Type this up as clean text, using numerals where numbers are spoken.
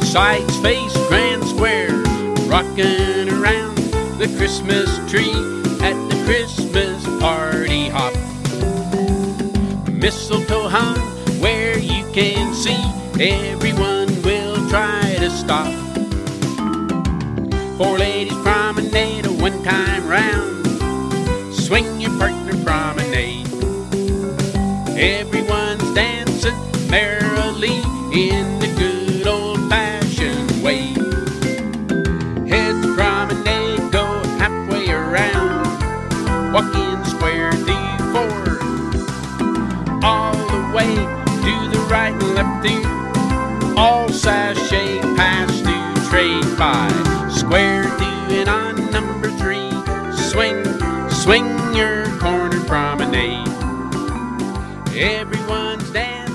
Sights face grand squares, rocking around the Christmas tree at the Christmas party hop. Mistletoe hung where you can see, everyone will try to stop. Four ladies promenade a one-time round, swing your partner promenade. Everyone's dancing merrily in the good old-fashioned way. Heads promenade go halfway around, walking square through four, all the way to the right and left through, all sashay past to trade by, square through and on number 3, swing, swing your corner promenade. Everyone's dancing.